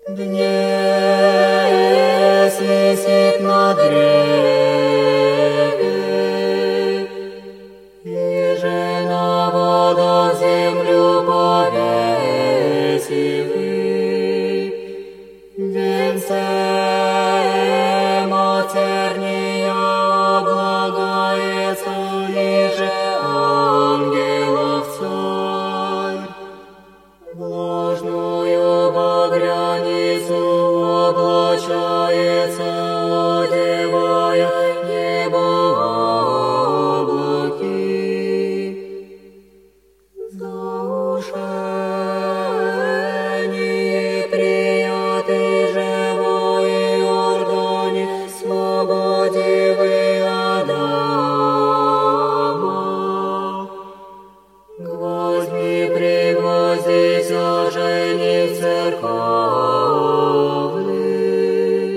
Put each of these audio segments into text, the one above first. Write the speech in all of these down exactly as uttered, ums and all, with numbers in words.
Днес висит на древе, иже на водах землю повесивый. Венцем от терния облагается, иже ангелов царь. Ложную багряницу облачается, одевая небо облаки. За ушами приятый живой Иордане, свободе вы Адама. Гвоздьми пригвоздись, оженив церковный.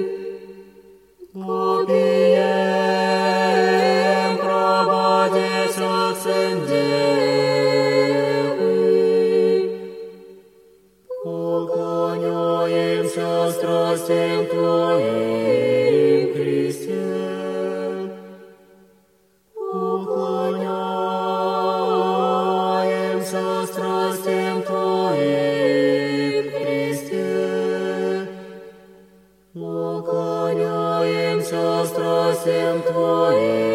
Копием прободец от сын девы. Поклоняемся страстям Твоим, Христе. Поклоняемся страстям Твоим, Христе. Поклоняемся страстям Твоим.